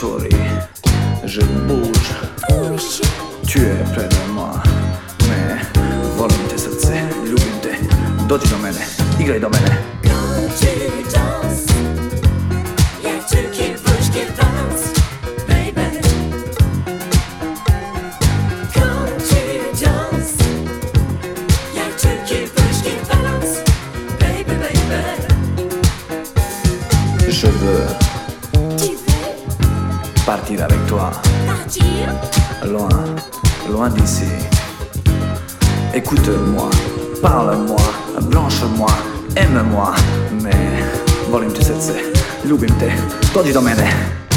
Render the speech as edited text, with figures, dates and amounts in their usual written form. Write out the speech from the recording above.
souris, je bouge. Tu es près de moi, mais volim te srce, ljubim te. Dođi do mene, igraj do mene. Quand tu danses, y'a tout qui bouge, qui danse, baby. Quand tu danses, y'a tout qui bouge, qui balance, baby, baby. Je veux Tu veux partir avec toi, partir? loin, loin d'ici. Écoute-moi, parle-moi, blanche-moi, aime-moi, mais volim te srce, ljubim te, dođi do mene.